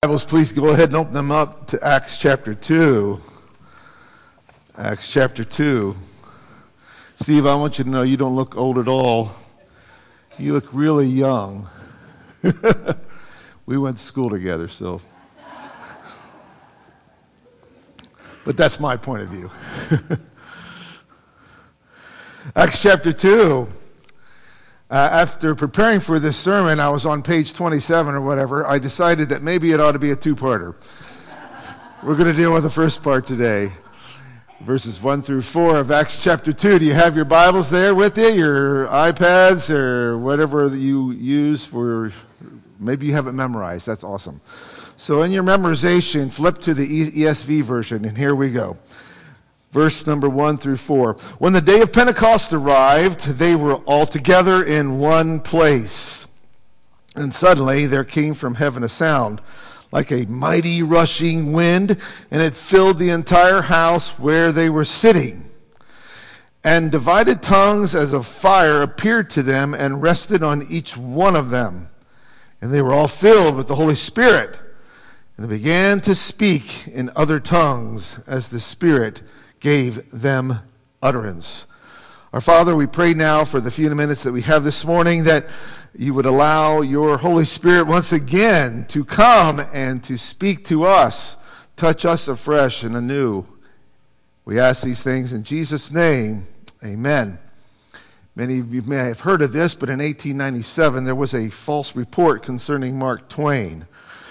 Bibles, please go ahead and open them up to Acts chapter 2. Acts chapter 2. Steve, I want you to know you don't look old at all. You look really young. We went to school together, so. But that's my point of view. Acts chapter 2. After preparing for this sermon, I was on page 27 or whatever. I decided that maybe it ought to be a two-parter. We're going to deal with the first part today, verses 1 through 4 of Acts chapter 2. Do you have your Bibles there with you, your iPads, or whatever that you use for, maybe you have it memorized. That's awesome. So in your memorization, flip to the ESV version, and here we go. Verse number 1 through 4. When the day of Pentecost arrived, they were all together in one place. And suddenly there came from heaven a sound like a mighty rushing wind, and it filled the entire house where they were sitting. And divided tongues as of fire appeared to them and rested on each one of them. And they were all filled with the Holy Spirit. And they began to speak in other tongues as the Spirit gave them utterance. Our Father, we pray now for the few minutes that we have this morning that you would allow your Holy Spirit once again to come and to speak to us, touch us afresh and anew. We ask these things in Jesus' name. Amen. Many of you may have heard of this, but in 1897 there was a false report concerning Mark Twain.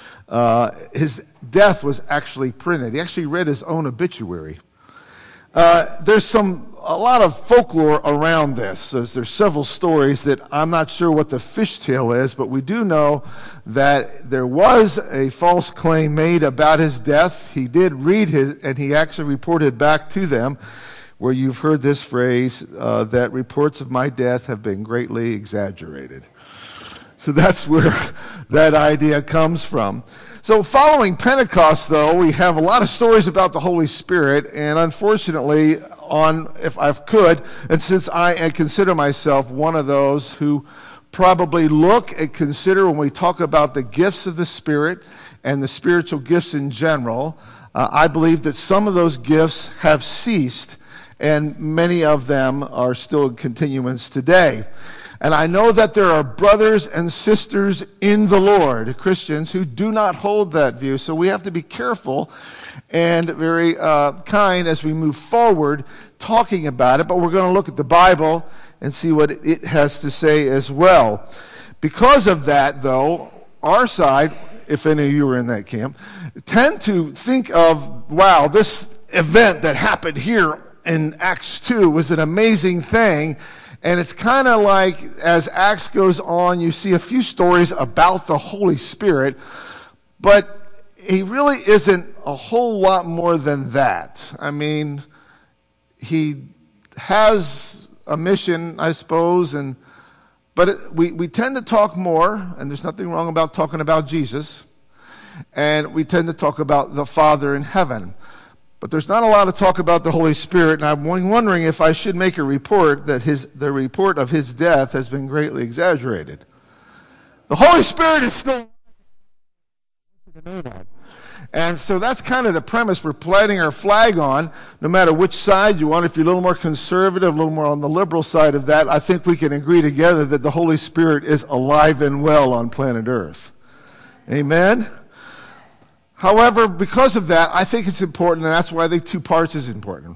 His death was actually printed. He actually read his own obituary. There's a lot of folklore around this. There's several stories that I'm not sure what the fishtail is, but we do know that there was a false claim made about his death. He did read and he actually reported back to them, where you've heard this phrase, that reports of my death have been greatly exaggerated. So that's where that idea comes from. So following Pentecost, though, we have a lot of stories about the Holy Spirit, and unfortunately, if I could, and since I consider myself one of those who probably look and consider when we talk about the gifts of the Spirit and the spiritual gifts in general, I believe that some of those gifts have ceased, and many of them are still in continuance today. And I know that there are brothers and sisters in the Lord, Christians, who do not hold that view. So we have to be careful and very kind as we move forward talking about it. But we're going to look at the Bible and see what it has to say as well. Because of that, though, our side, if any of you are in that camp, tend to think of, wow, this event that happened here in Acts 2 was an amazing thing. And it's kind of like, as Acts goes on, you see a few stories about the Holy Spirit, but he really isn't a whole lot more than that. I mean, he has a mission, I suppose, but we tend to talk more, and there's nothing wrong about talking about Jesus, and we tend to talk about the Father in heaven. But there's not a lot of talk about the Holy Spirit, and I'm wondering if I should make a report that the report of his death has been greatly exaggerated. The Holy Spirit is still alive. And so that's kind of the premise we're planting our flag on, no matter which side you want. If you're a little more conservative, a little more on the liberal side of that, I think we can agree together that the Holy Spirit is alive and well on planet Earth. Amen? However, because of that, I think it's important, and that's why I think two parts is important.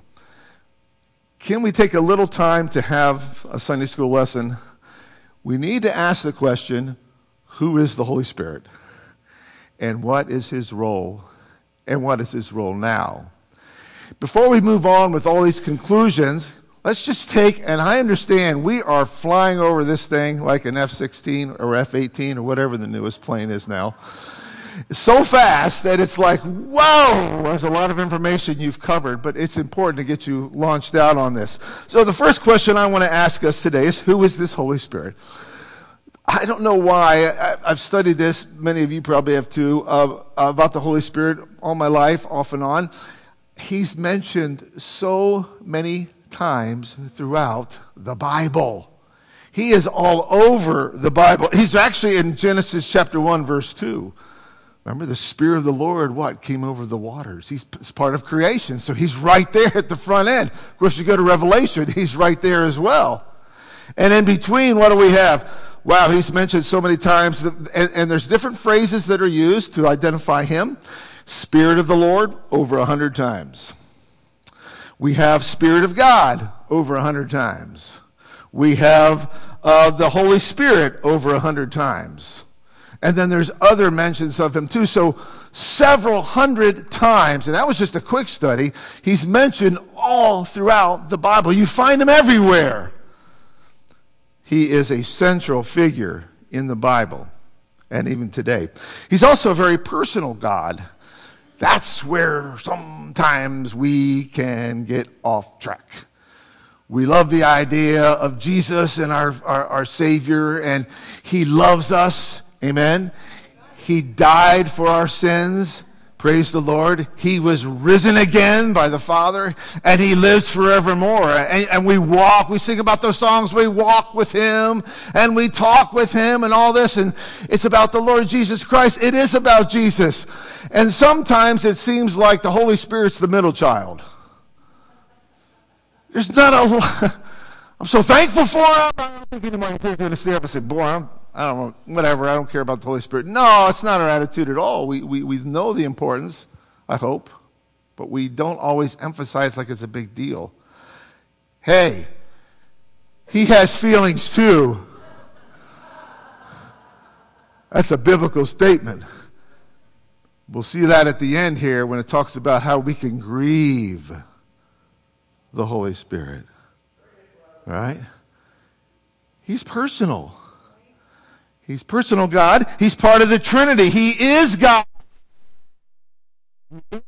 Can we take a little time to have a Sunday school lesson? We need to ask the question, who is the Holy Spirit? And what is his role? And what is his role now? Before we move on with all these conclusions, let's just take, and I understand we are flying over this thing like an F-16 or F-18 or whatever the newest plane is now. So fast that it's like, whoa, there's a lot of information you've covered, but it's important to get you launched out on this. So the first question I want to ask us today is, who is this Holy Spirit? I don't know why. I've studied this, many of you probably have too, about the Holy Spirit all my life, off and on. He's mentioned so many times throughout the Bible. He is all over the Bible. He's actually in Genesis chapter 1, verse 2. Remember, the Spirit of the Lord, what? Came over the waters. He's part of creation, so he's right there at the front end. Of course, you go to Revelation, he's right there as well. And in between, what do we have? Wow, he's mentioned so many times, and there's different phrases that are used to identify him. Spirit of the Lord, over 100 times. We have Spirit of God, over 100 times. We have the Holy Spirit, over 100 times. And then there's other mentions of him too. So several hundred times, and that was just a quick study, he's mentioned all throughout the Bible. You find him everywhere. He is a central figure in the Bible, and even today. He's also a very personal God. That's where sometimes we can get off track. We love the idea of Jesus and our Savior, and he loves us. Amen. He died for our sins. Praise the Lord. He was risen again by the Father, and he lives forevermore. And we walk, we sing about those songs, we walk with him, and we talk with him, and all this, and it's about the Lord Jesus Christ. It is about Jesus. And sometimes it seems like the Holy Spirit's the middle child. There's not a lot. I'm so thankful for him. I don't think anybody's going to stand up and say, boy, I don't know, whatever, I don't care about the Holy Spirit. No, it's not our attitude at all. We know the importance, I hope, but we don't always emphasize like it's a big deal. Hey, he has feelings too. That's a biblical statement. We'll see that at the end here when it talks about how we can grieve the Holy Spirit. Right? He's personal. He's personal God. He's part of the Trinity. He is God. If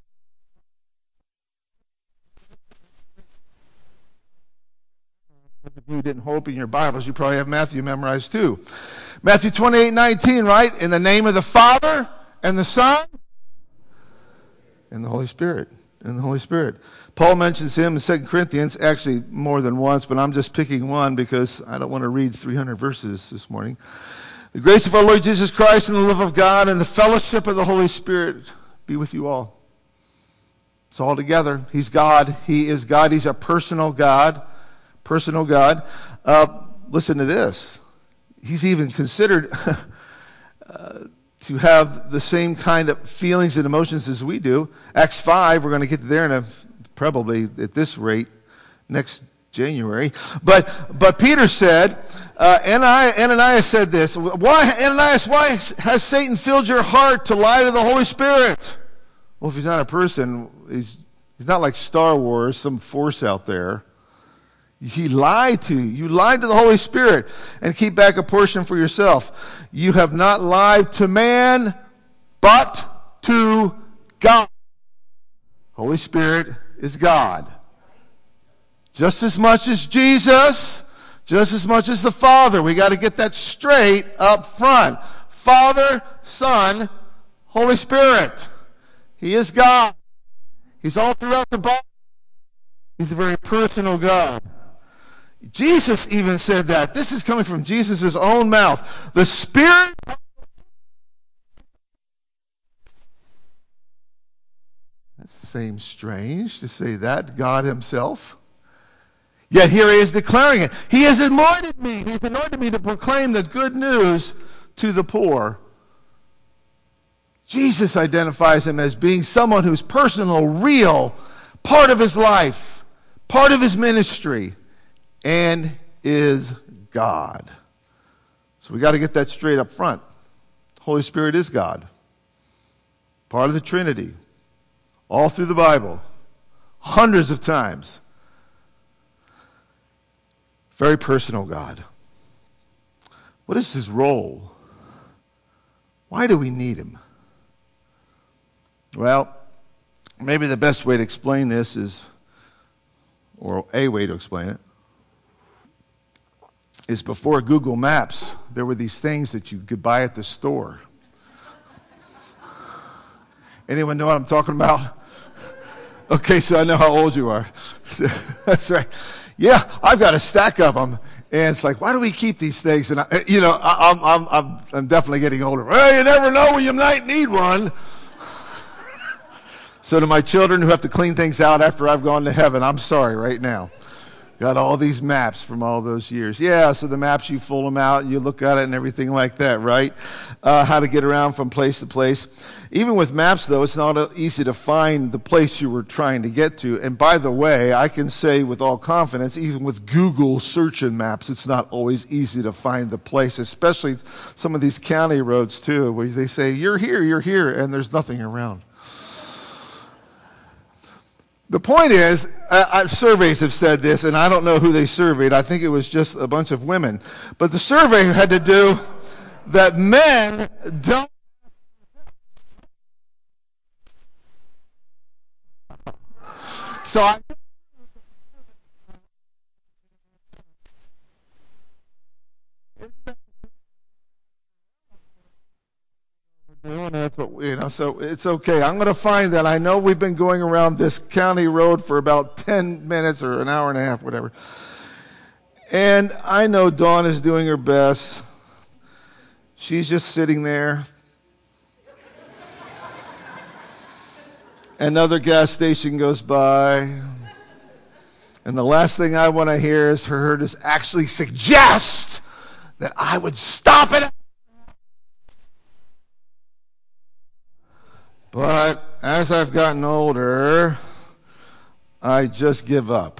you didn't open your Bibles, you probably have Matthew memorized too. Matthew 28:19, right? In the name of the Father and the Son and the Holy Spirit. And the Holy Spirit. Paul mentions him in 2 Corinthians, actually more than once, but I'm just picking one because I don't want to read 300 verses this morning. The grace of our Lord Jesus Christ and the love of God and the fellowship of the Holy Spirit be with you all. It's all together. He's God. He is God. He's a personal God. Personal God. Listen to this. He's even considered to have the same kind of feelings and emotions as we do. Acts 5, we're going to get there in probably at this rate next January. But Peter said, Ananias said this, Ananias, why has Satan filled your heart to lie to the Holy Spirit? Well, if he's not a person, he's not like Star Wars, some force out there. He lied to you. You lied to the Holy Spirit and keep back a portion for yourself. You have not lied to man, but to God. Holy Spirit is God. Just as much as Jesus, just as much as the Father. We got to get that straight up front. Father, Son, Holy Spirit. He is God. He's all throughout the Bible. He's a very personal God. Jesus even said that. This is coming from Jesus' own mouth. The Spirit. That seems strange to say that. God himself. Yet here he is declaring it. He has anointed me. He's anointed me to proclaim the good news to the poor. Jesus identifies him as being someone who's personal, real, part of his life, part of his ministry, and is God. So we got to get that straight up front. Holy Spirit is God. Part of the Trinity. All through the Bible. Hundreds of times. Very personal God. What is his role? Why do we need him? Well, maybe the best way to explain this is, or a way to explain it, is before Google Maps, there were these things that you could buy at the store. Anyone know what I'm talking about? Okay, so I know how old you are. That's right. Yeah, I've got a stack of them. And it's like, why do we keep these things? And I'm definitely getting older. Well, you never know when you might need one. So to my children who have to clean things out after I've gone to heaven, I'm sorry right now. Got all these maps from all those years. Yeah, so the maps, you pull them out and you look at it and everything like that, right? How to get around from place to place. Even with maps, though, it's not easy to find the place you were trying to get to. And by the way, I can say with all confidence, even with Google search and maps, it's not always easy to find the place, especially some of these county roads, too, where they say, you're here, and there's nothing around. The point is, surveys have said this, and I don't know who they surveyed. I think it was just a bunch of women. But the survey had to do that men don't. So that's what so it's okay. I'm going to find that. I know we've been going around this county road for about 10 minutes or an hour and a half, whatever. And I know Dawn is doing her best. She's just sitting there. Another gas station goes by. And the last thing I want to hear is for her to actually suggest that I would stop it. But as I've gotten older, I just give up.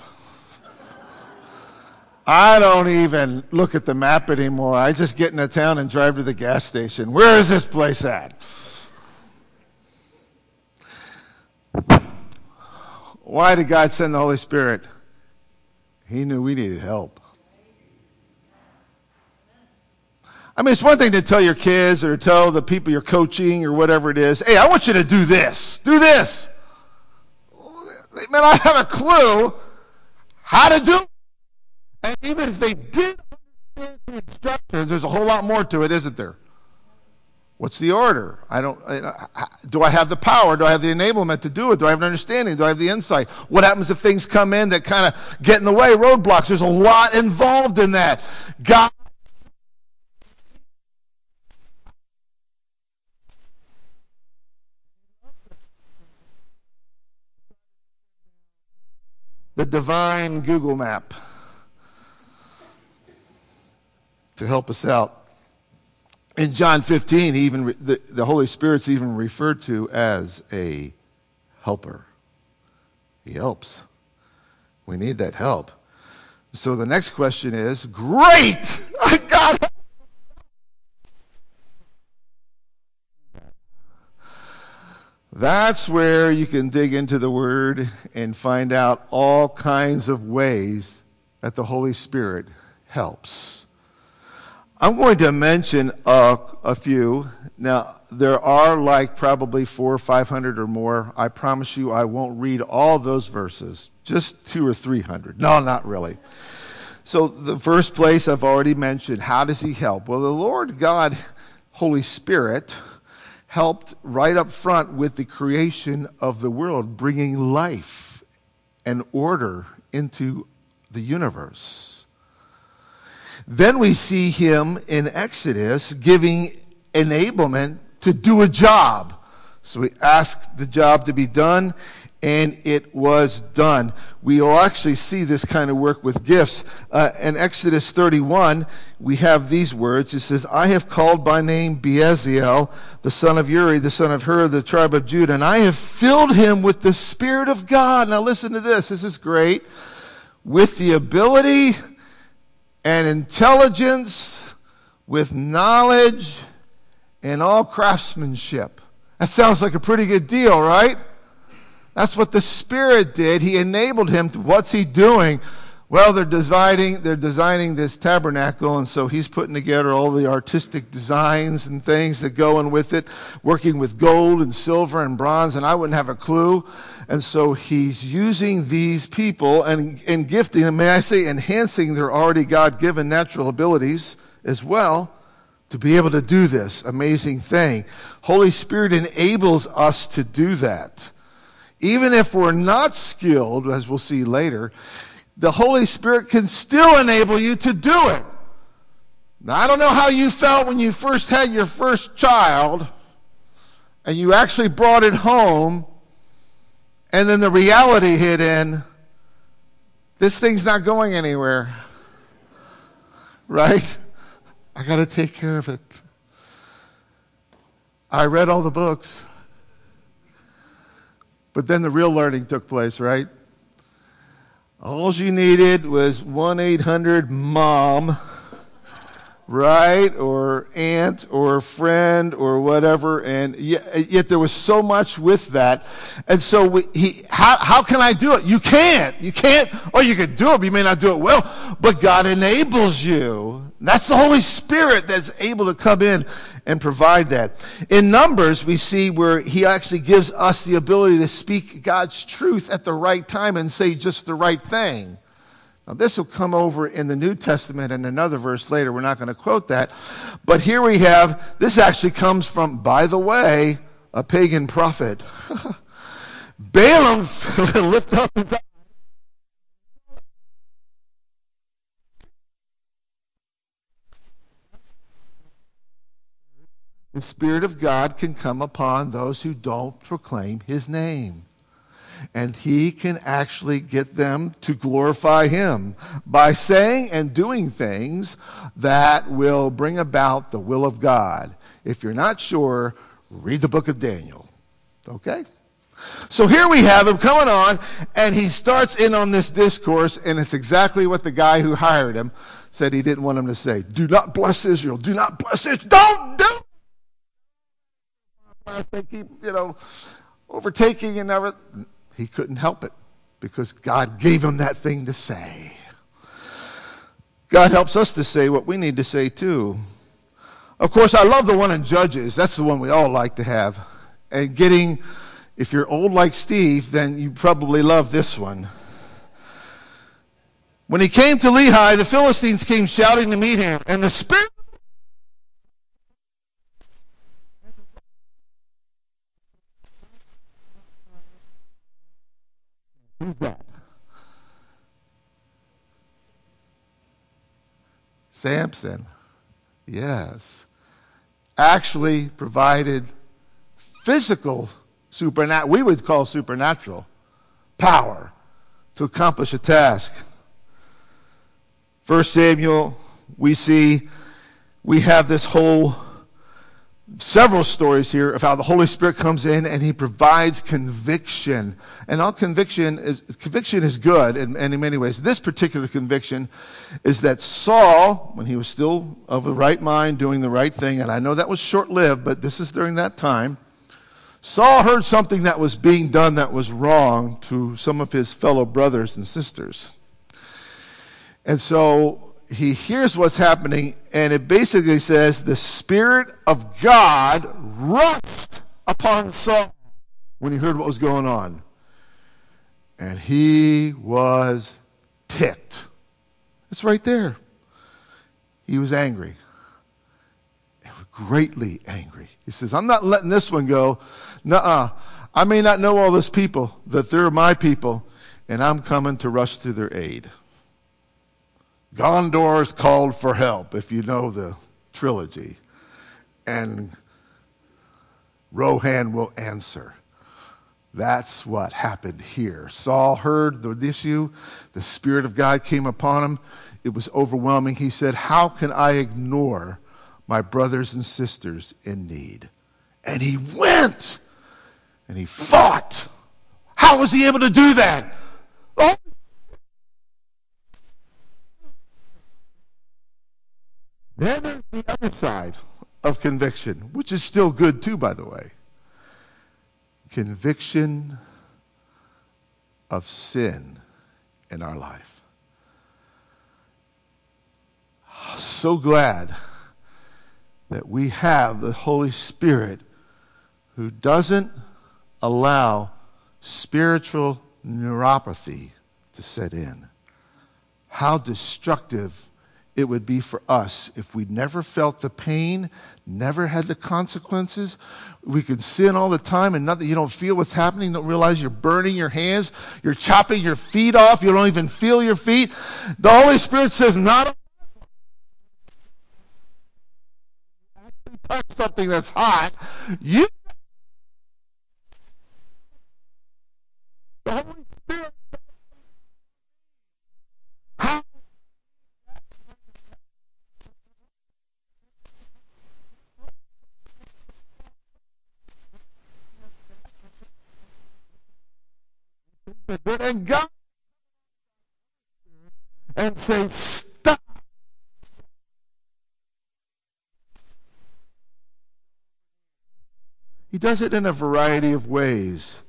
I don't even look at the map anymore. I just get into town and drive to the gas station. Where is this place at? Why did God send the Holy Spirit? He knew we needed help. I mean, it's one thing to tell your kids or tell the people you're coaching or whatever it is, hey, I want you to do this. Do this. Man, I have a clue how to do it. And even if they did understand the instructions, there's a whole lot more to it, isn't there? What's the order? Do I have the power? Do I have the enablement to do it? Do I have an understanding? Do I have the insight? What happens if things come in that kind of get in the way, roadblocks? There's a lot involved in that. God. The divine Google map to help us out. In John 15, the Holy Spirit's even referred to as a helper. He helps. We need that help. So the next question is, great! I got it! That's where you can dig into the Word and find out all kinds of ways that the Holy Spirit helps. I'm going to mention a few. Now, there are like probably 400 or 500 or more. I promise you I won't read all those verses, just 200 or 300. No, not really. So the first place I've already mentioned, how does he help? Well, the Lord God, Holy Spirit, helped right up front with the creation of the world, bringing life and order into the universe. Then we see him in Exodus giving enablement to do a job. So he asked the job to be done, and it was done. We will actually see this kind of work with gifts. In Exodus 31, we have these words. It says, I have called by name Bezalel, the son of Uri, the son of Hur, the tribe of Judah, and I have filled him with the Spirit of God. Now listen to this. This is great. With the ability and intelligence, with knowledge and all craftsmanship. That sounds like a pretty good deal, right? That's what the Spirit did. He enabled him to, what's he doing? Well, they're designing this tabernacle, and so he's putting together all the artistic designs and things that go in with it, working with gold and silver and bronze, and I wouldn't have a clue. And so he's using these people and gifting them, may I say, enhancing their already God-given natural abilities as well to be able to do this amazing thing. Holy Spirit enables us to do that. Even if we're not skilled, as we'll see later, the Holy Spirit can still enable you to do it. Now, I don't know how you felt when you first had your first child and you actually brought it home and then the reality hit in. This thing's not going anywhere. Right? I got to take care of it. I read all the books. But then the real learning took place, right? All you needed was 1-800-MOM, right? Or aunt or friend or whatever. And yet there was so much with that. And so how can I do it? You can't. You can't. Or you can do it, but you may not do it well. But God enables you. That's the Holy Spirit that's able to come in and provide that. In Numbers, we see where he actually gives us the ability to speak God's truth at the right time and say just the right thing. Now, this will come over in the New Testament in another verse later. We're not going to quote that. But here we have, this actually comes from, by the way, a pagan prophet. Balaam lift up his eyes. The Spirit of God can come upon those who don't proclaim his name. And he can actually get them to glorify him by saying and doing things that will bring about the will of God. If you're not sure, read the book of Daniel. Okay? So here we have him coming on, and he starts in on this discourse, and it's exactly what the guy who hired him said he didn't want him to say. Do not bless Israel. Do not bless Israel. Don't do it. They keep, overtaking and everything. He couldn't help it because God gave him that thing to say. God helps us to say what we need to say too. Of course, I love the one in Judges. That's the one we all like to have. And if you're old like Steve, then you probably love this one. When he came to Lehi, the Philistines came shouting to meet him, and the Spirit Who's that? Samson, yes, actually provided physical, we would call supernatural power to accomplish a task. 1 Samuel, we have this several stories here of how the Holy Spirit comes in and he provides conviction. And all conviction is good in many ways. This particular conviction is that Saul, when he was still of the right mind, doing the right thing, and I know that was short-lived, but this is during that time, Saul heard something that was being done that was wrong to some of his fellow brothers and sisters. And so he hears what's happening, and it basically says the Spirit of God rushed upon Saul when he heard what was going on. And he was ticked. It's right there. He was angry. Greatly angry. He says, I'm not letting this one go. Nuh-uh. I may not know all those people, that they're my people, and I'm coming to rush to their aid. Gondor's called for help, if you know the trilogy. And Rohan will answer. That's what happened here. Saul heard the issue. The Spirit of God came upon him. It was overwhelming. He said, how can I ignore my brothers and sisters in need? And he went and he fought. How was he able to do that? Oh. Then there's the other side of conviction, which is still good too, by the way. Conviction of sin in our life. So glad that we have the Holy Spirit who doesn't allow spiritual neuropathy to set in. How destructive it would be for us if we never felt the pain, never had the consequences. We could sin all the time and nothing. You don't feel what's happening. You don't realize you're burning your hands. You're chopping your feet off. You don't even feel your feet. The Holy Spirit says, not actually touch something that's hot. You, the Holy Spirit, how and God and say, stop. He does it in a variety of ways.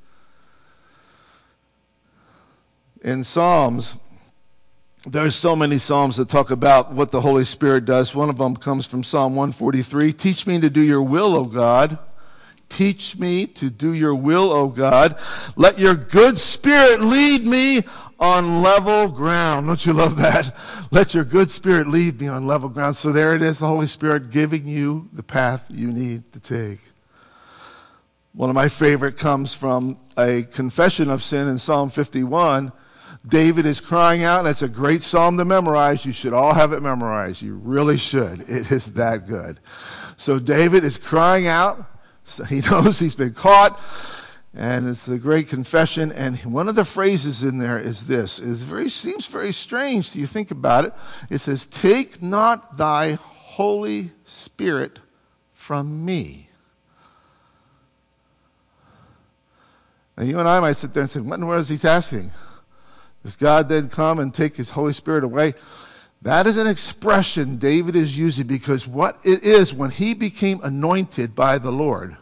In Psalms, there's so many Psalms that talk about what the Holy Spirit does. One of them comes from Psalm 143. Teach me to do your will, O God. Teach me to do your will, O God. Let your good spirit lead me on level ground. Don't you love that? Let your good spirit lead me on level ground. So there it is, the Holy Spirit giving you the path you need to take. One of my favorite comes from a confession of sin in Psalm 51. David is crying out, and it's a great psalm to memorize. You should all have it memorized. You really should. It is that good. So David is crying out. So he knows he's been caught, and it's a great confession. And one of the phrases in there is this. Seems very strange to you think about it. It says, take not thy Holy Spirit from me. Now you and I might sit there and say, what in the world is he asking? Does God then come and take his Holy Spirit away? That is an expression David is using because what it is when he became anointed by the Lord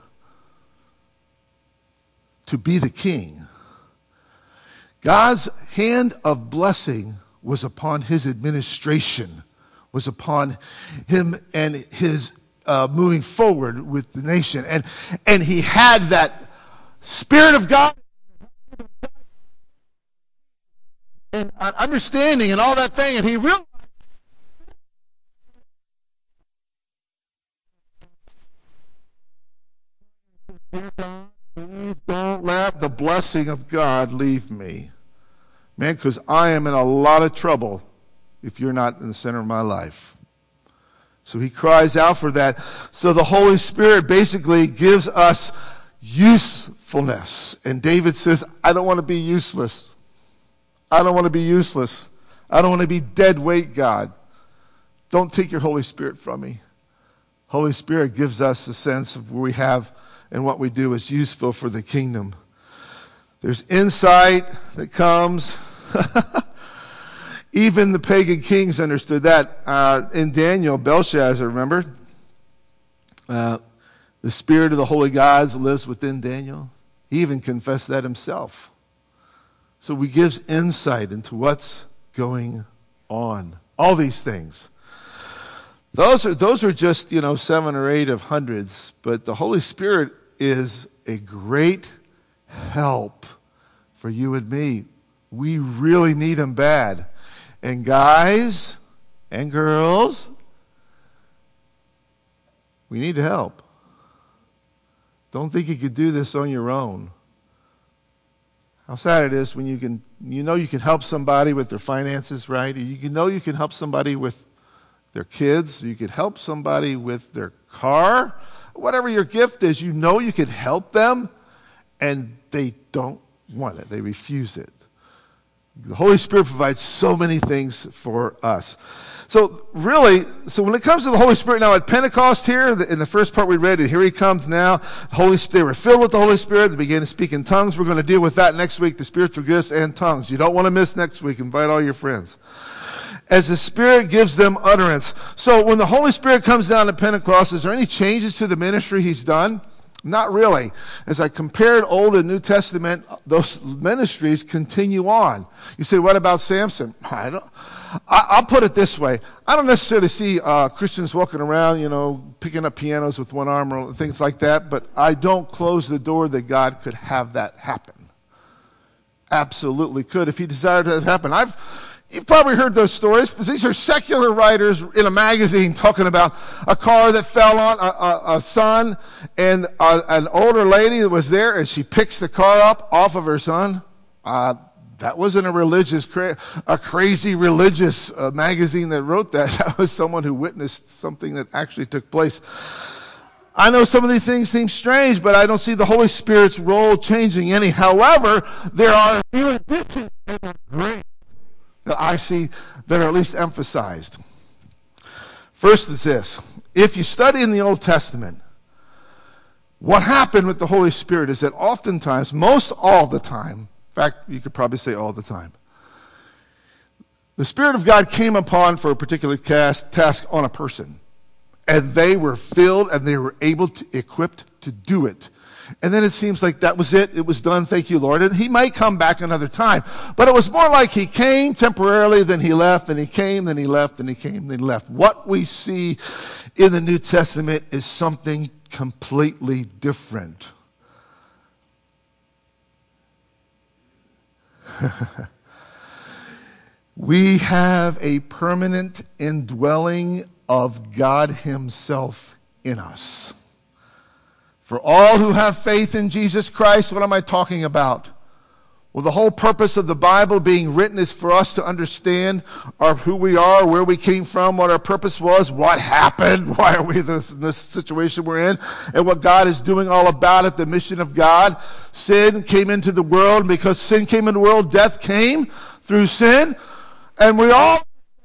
to be the king, God's hand of blessing was upon his administration, was upon him and his moving forward with the nation. And he had that Spirit of God and understanding and all that thing, and he realized please don't let the blessing of God leave me. Man, because I am in a lot of trouble if you're not in the center of my life. So he cries out for that. So the Holy Spirit basically gives us usefulness. And David says, I don't want to be useless. I don't want to be useless. I don't want to be dead weight, God. Don't take your Holy Spirit from me. Holy Spirit gives us a sense of where we have and what we do is useful for the kingdom. There's insight that comes. Even the pagan kings understood that. In Daniel, Belshazzar, remember? The spirit of the holy gods lives within Daniel. He even confessed that himself. So he gives insight into what's going on. All these things. Those are just, 7 or 8 of hundreds. But the Holy Spirit is a great help for you and me. We really need him bad. And guys and girls, we need help. Don't think you could do this on your own. How sad it is when you can help somebody with their finances, right? You can help somebody with their kids. You could help somebody with their car. Whatever your gift is, you could help them, and they don't want it. They refuse it. The Holy Spirit provides so many things for us. So when it comes to the Holy Spirit now at Pentecost here, in the first part we read, and here he comes now. They were filled with the Holy Spirit. They began to speak in tongues. We're going to deal with that next week, the spiritual gifts and tongues. You don't want to miss next week. Invite all your friends. As the Spirit gives them utterance. So when the Holy Spirit comes down at Pentecost, is there any changes to the ministry he's done? Not really. As I compared Old and New Testament, those ministries continue on. You say, what about Samson? I'll put it this way. I don't necessarily see Christians walking around, picking up pianos with one arm or things like that, but I don't close the door that God could have that happen. Absolutely could if he desired that to happen. You've probably heard those stories. These are secular writers in a magazine talking about a car that fell on a son, and an older lady that was there, and she picks the car up off of her son. That wasn't a crazy religious magazine that wrote that. That was someone who witnessed something that actually took place. I know some of these things seem strange, but I don't see the Holy Spirit's role changing any. However, there are a few additions that are great that I see that are at least emphasized. First is this. If you study in the Old Testament, what happened with the Holy Spirit is that oftentimes, most all the time, in fact, you could probably say all the time, the Spirit of God came upon for a particular task on a person. And they were filled and they were equipped to do it. And then it seems like that was it. It was done. Thank you, Lord. And he might come back another time. But it was more like he came temporarily, then he left, then he came, then he left, then he came, then he left. What we see in the New Testament is something completely different. We have a permanent indwelling of God himself in us. For all who have faith in Jesus Christ, what am I talking about? Well, the whole purpose of the Bible being written is for us to understand who we are, where we came from, what our purpose was, what happened, why are we in this situation we're in, and what God is doing all about it, the mission of God. Sin came into the world, and because sin came into the world, death came through sin, and we all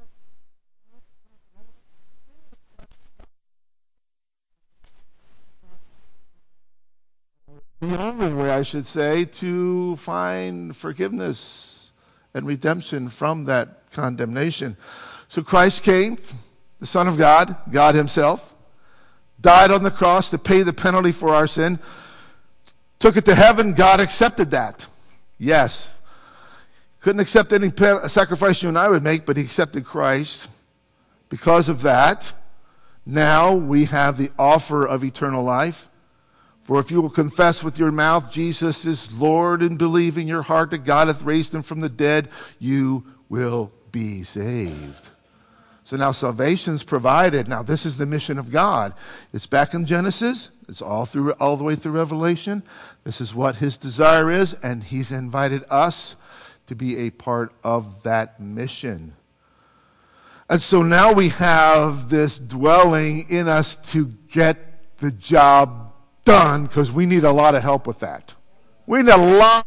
the only way, I should say, to find forgiveness and redemption from that condemnation. So Christ came, the Son of God, God himself, died on the cross to pay the penalty for our sin, took it to heaven. God accepted that. Yes. Couldn't accept any sacrifice you and I would make, but he accepted Christ. Because of that, now we have the offer of eternal life. For if you will confess with your mouth Jesus is Lord and believe in your heart that God hath raised him from the dead, you will be saved. So now salvation's provided. Now this is the mission of God. It's back in Genesis. It's all the way through Revelation. This is what his desire is, and he's invited us to be a part of that mission. And so now we have this dwelling in us to get the job done, because we need a lot of help with that. We need a lot.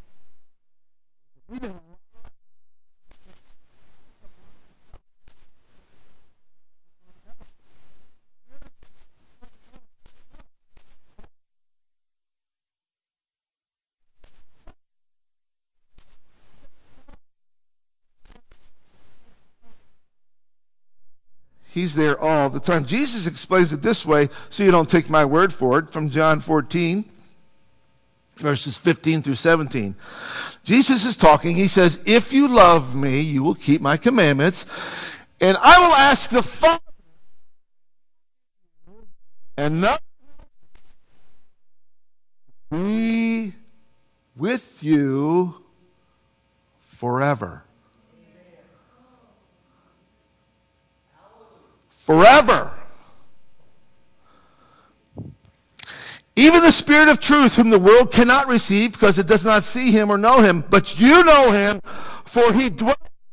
He's there all the time. Jesus explains it this way, so you don't take my word for it, from John 14, verses 15 through 17. Jesus is talking. He says, if you love me, you will keep my commandments, and I will ask the Father, and not be with you forever. Forever. Even the Spirit of truth, whom the world cannot receive because it does not see him or know him, but you know him, for he dwells.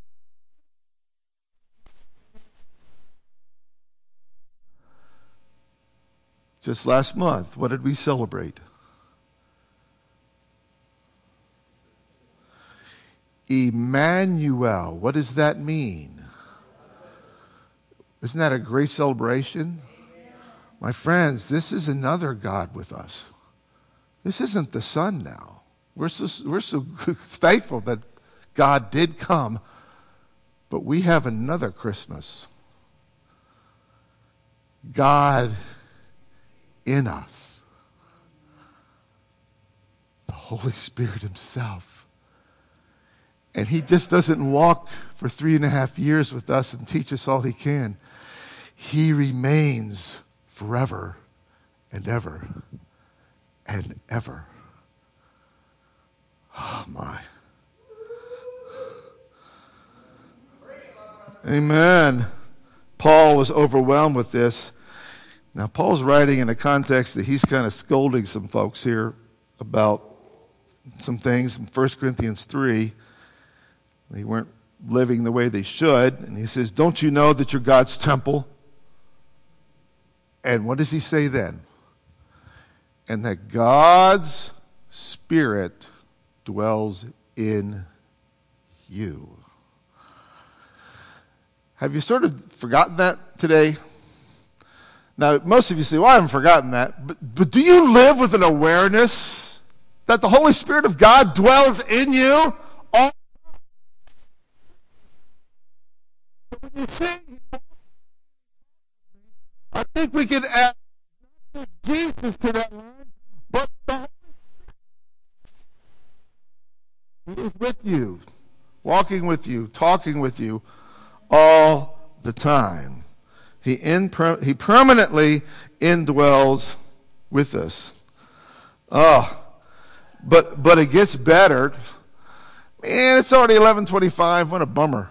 Just last month, what did we celebrate? Emmanuel. What does that mean? Isn't that a great celebration? My friends, this is another God with us. This isn't the Son now. We're so thankful that God did come, but we have another Christmas. God in us. The Holy Spirit himself. And he just doesn't walk for 3.5 years with us and teach us all he can. He remains forever and ever and ever. Oh my. Amen. Paul was overwhelmed with this. Now, Paul's writing in a context that he's kind of scolding some folks here about some things in 1 Corinthians 3. They weren't living the way they should. And he says, don't you know that you're God's temple? And what does he say then? And that God's Spirit dwells in you. Have you sort of forgotten that today? Now, most of you say, well, I haven't forgotten that. But do you live with an awareness that the Holy Spirit of God dwells in you? When you sing, I think we can add Jesus to that line, but the Holy Spirit is with you, walking with you, talking with you all the time. He permanently indwells with us. Oh, but it gets better. Man, it's already 11:25. What a bummer.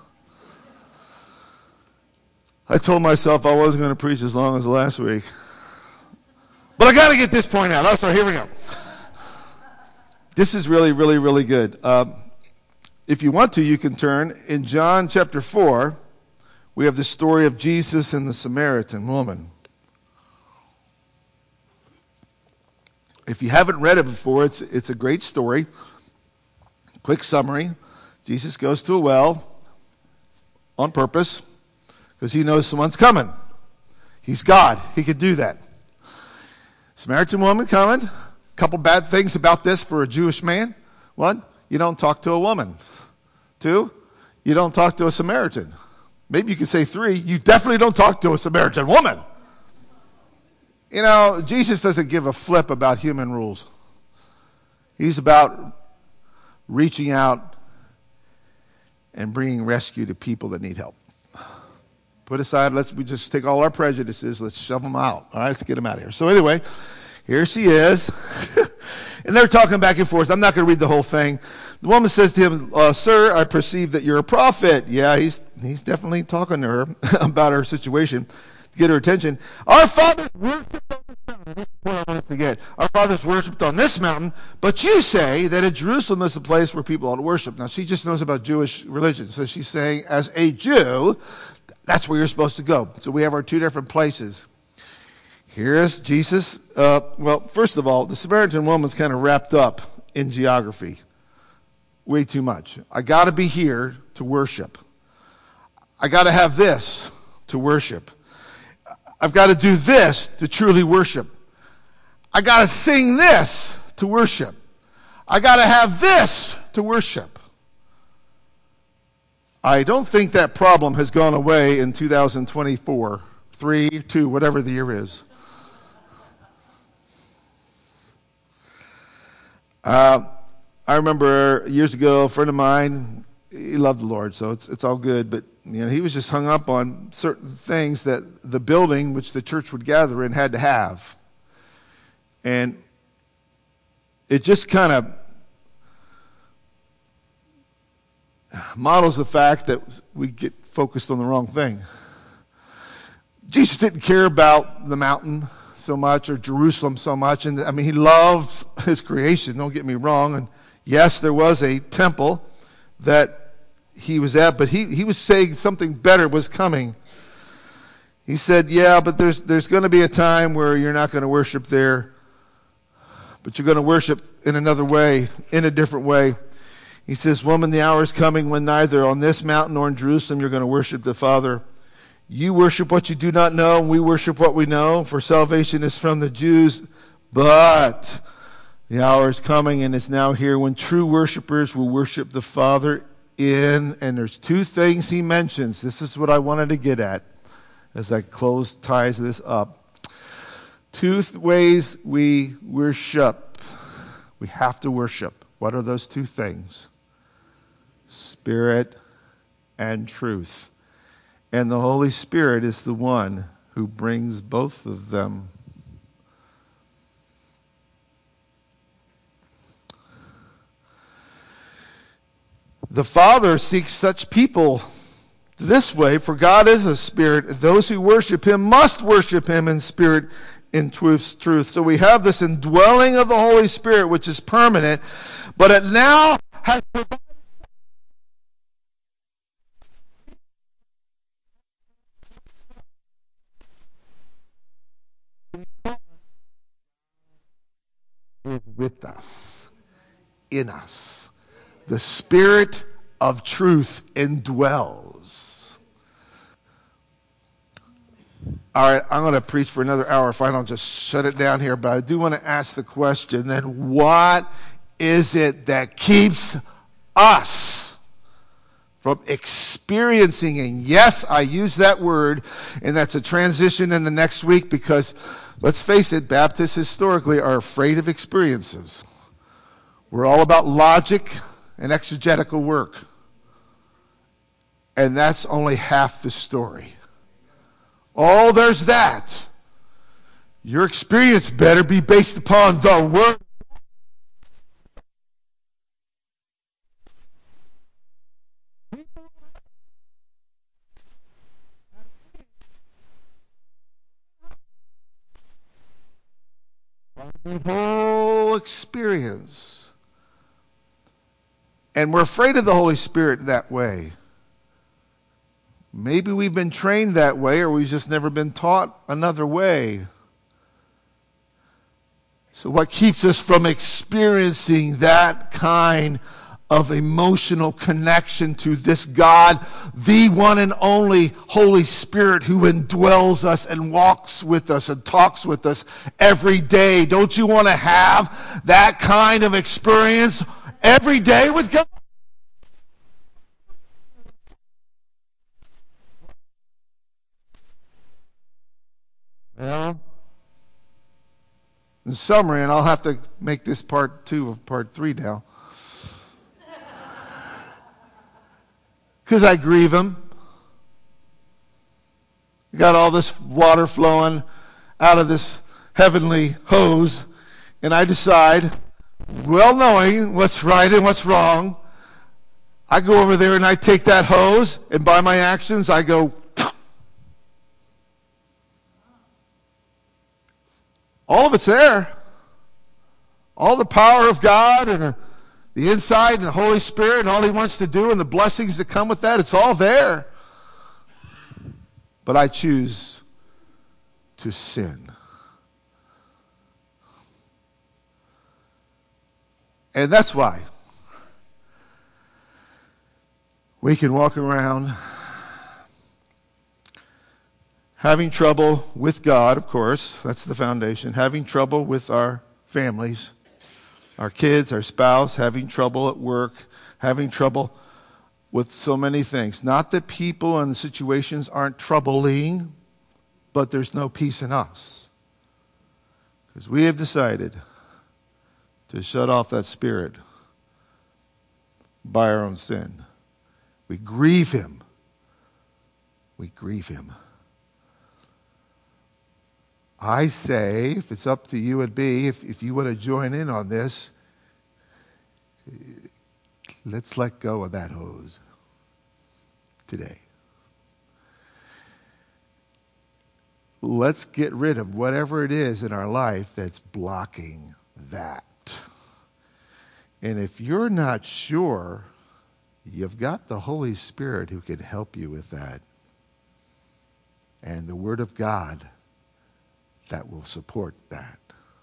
I told myself I wasn't going to preach as long as last week. But I got to get this point out. So here we go. This is really, really, really good. If you want to, you can turn. In John chapter 4, we have the story of Jesus and the Samaritan woman. If you haven't read it before, it's a great story. Quick summary. Jesus goes to a well on purpose because he knows someone's coming. He's God. He could do that. Samaritan woman coming. A couple bad things about this for a Jewish man. One, you don't talk to a woman. Two, you don't talk to a Samaritan. Maybe you could say three, you definitely don't talk to a Samaritan woman. You know, Jesus doesn't give a flip about human rules. He's about reaching out and bringing rescue to people that need help. Put aside, we just take all our prejudices, let's shove them out. All right, let's get them out of here. So anyway, here she is. And they're talking back and forth. I'm not going to read the whole thing. The woman says to him, sir, I perceive that you're a prophet. Yeah, he's definitely talking to her about her situation to get her attention. Our fathers worshipped on this mountain. This is what I want to forget. Our fathers worshipped on this mountain, but you say that in Jerusalem is the place where people ought to worship. Now, she just knows about Jewish religion. So she's saying, as a Jew, that's where you're supposed to go. So we have our two different places. Here's Jesus. Well, first of all, the Samaritan woman's kind of wrapped up in geography. Way too much. I got to be here to worship. I got to have this to worship. I've got to do this to truly worship. I got to sing this to worship. I got to have this to worship. I don't think that problem has gone away in 2024, 3, 2, whatever the year is. I remember years ago, a friend of mine, he loved the Lord, so it's all good, but he was just hung up on certain things that the building which the church would gather in had to have. And it just kind of models the fact that we get focused on the wrong thing. Jesus didn't care about the mountain so much or Jerusalem so much. And I mean, he loves his creation, don't get me wrong. And yes, there was a temple that he was at, but he was saying something better was coming. He said, yeah, but there's going to be a time where you're not going to worship there, but you're going to worship in another way, in a different way. He says, woman, the hour is coming when neither on this mountain nor in Jerusalem you're going to worship the Father. You worship what you do not know, and we worship what we know, for salvation is from the Jews. But the hour is coming, and is now here, when true worshipers will worship the Father in, and there's two things he mentions. This is what I wanted to get at as I ties this up. Two ways we worship. We have to worship. What are those two things? Spirit and truth. And the Holy Spirit is the one who brings both of them. The Father seeks such people this way, for God is a spirit. Those who worship him must worship him in spirit, in truth. So we have this indwelling of the Holy Spirit, which is permanent, but it now has provided with us, in us. The Spirit of truth indwells. All right, I'm going to preach for another hour if I don't just shut it down here, but I do want to ask the question then, what is it that keeps us from experiencing? And yes, I use that word, and that's a transition in the next week because, let's face it, Baptists historically are afraid of experiences. We're all about logic and exegetical work. And that's only half the story. Oh, there's that. Your experience better be based upon the Word. The whole experience. And we're afraid of the Holy Spirit that way. Maybe we've been trained that way, or we've just never been taught another way. So what keeps us from experiencing that kind of emotional connection to this God, the one and only Holy Spirit who indwells us and walks with us and talks with us every day? Don't you want to have that kind of experience every day with God? Well, in summary, and I'll have to make this part 2 of part 3 now, because I grieve him. You got all this water flowing out of this heavenly hose, and I decide, well knowing what's right and what's wrong, I go over there and I take that hose, and by my actions I go, all of it's there. All the power of God and the inside and the Holy Spirit and all he wants to do and the blessings that come with that, it's all there. But I choose to sin. And that's why we can walk around having trouble with God, of course, that's the foundation. Having trouble with our families, our kids, our spouse, having trouble at work, having trouble with so many things. Not that people and situations aren't troubling, but there's no peace in us. Because we have decided to shut off that Spirit by our own sin. We grieve him. We grieve him. I say, if it's up to you and me, if you want to join in on this, let's let go of that hose today. Let's get rid of whatever it is in our life that's blocking that. And if you're not sure, you've got the Holy Spirit who can help you with that. And the Word of God that will support that.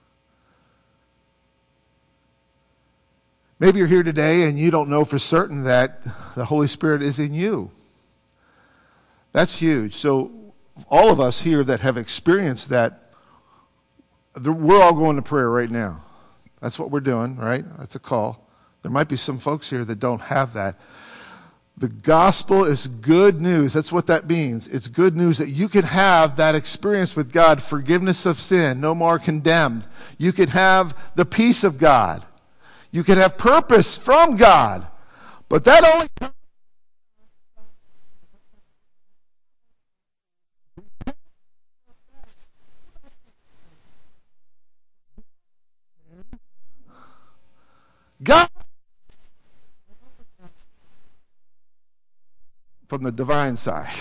Maybe you're here today and you don't know for certain that the Holy Spirit is in you. That's huge. So all of us here that have experienced that, we're all going to prayer right now. That's what we're doing, right? That's a call. There might be some folks here that don't have that. The gospel is good news. That's what that means. It's good news that you can have that experience with God, forgiveness of sin, no more condemned. You can have the peace of God. You can have purpose from God. But that only comes. God from the divine side.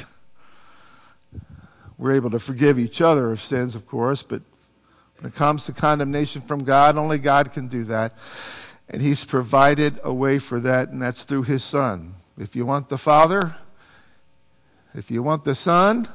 We're able to forgive each other of sins, of course, but when it comes to condemnation from God, only God can do that. And He's provided a way for that, and that's through His Son. If you want the Father, if you want the Son,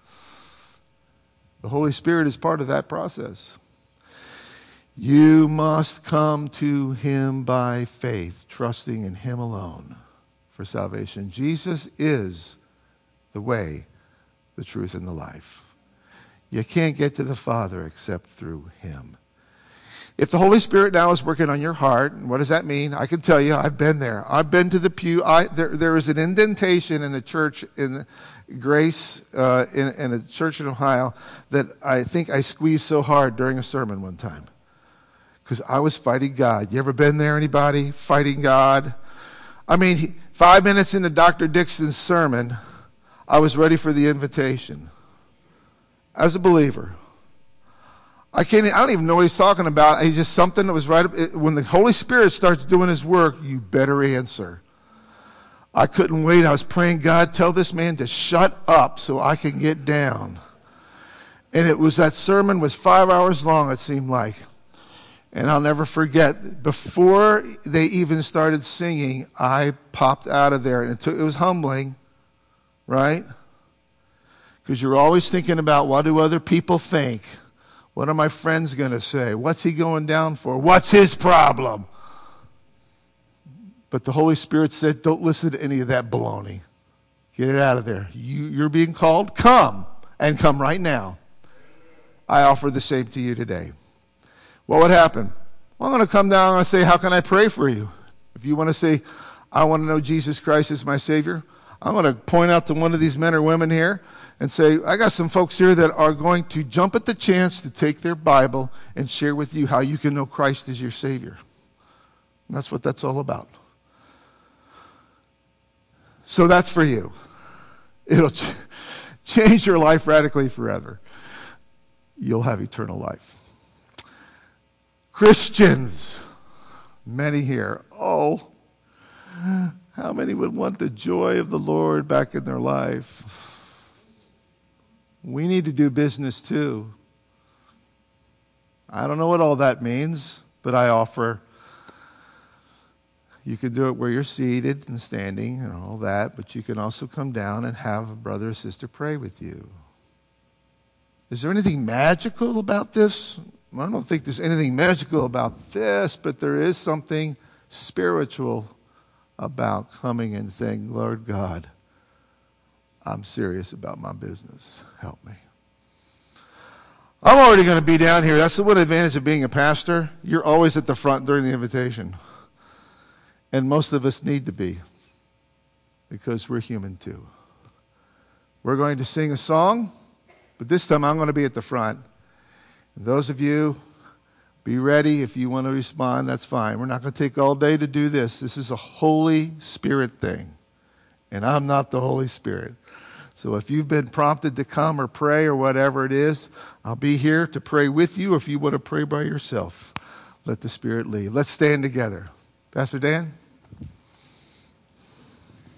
the Holy Spirit is part of that process. You must come to Him by faith, trusting in Him alone for salvation. Jesus is the way, the truth, and the life. You can't get to the Father except through Him. If the Holy Spirit now is working on your heart, what does that mean? I can tell you, I've been there. I've been to the pew. There is an indentation in the church in Grace, in a church in Ohio, that I think I squeezed so hard during a sermon one time. Because I was fighting God. You ever been there, anybody? Fighting God? I mean, 5 minutes into Dr. Dixon's sermon, I was ready for the invitation. As a believer. I don't even know what he's talking about. He's just something that was right. When the Holy Spirit starts doing His work, you better answer. I couldn't wait. I was praying, God, tell this man to shut up so I can get down. And that sermon was 5 hours long, it seemed like. And I'll never forget, before they even started singing, I popped out of there. And it was humbling, right? Because you're always thinking about, what do other people think? What are my friends going to say? What's he going down for? What's his problem? But the Holy Spirit said, don't listen to any of that baloney. Get it out of there. You're being called. Come, and come right now. I offer the same to you today. What would happen? Well, I'm going to come down and say, how can I pray for you? If you want to say, I want to know Jesus Christ as my Savior, I'm going to point out to one of these men or women here and say, I got some folks here that are going to jump at the chance to take their Bible and share with you how you can know Christ as your Savior. And that's what that's all about. So that's for you. It'll change your life radically forever. You'll have eternal life. Christians, many here. Oh, how many would want the joy of the Lord back in their life? We need to do business too. I don't know what all that means, but I offer. You can do it where you're seated and standing and all that, but you can also come down and have a brother or sister pray with you. Is there anything magical about this? I don't think there's anything magical about this, but there is something spiritual about coming and saying, Lord God, I'm serious about my business. Help me. I'm already going to be down here. That's the one advantage of being a pastor. You're always at the front during the invitation. And most of us need to be, because we're human too. We're going to sing a song, but this time I'm going to be at the front. And those of you, be ready. If you want to respond, that's fine. We're not going to take all day to do this. This is a Holy Spirit thing. And I'm not the Holy Spirit. So if you've been prompted to come or pray or whatever it is, I'll be here to pray with you. If you want to pray by yourself, let the Spirit lead. Let's stand together. Pastor Dan?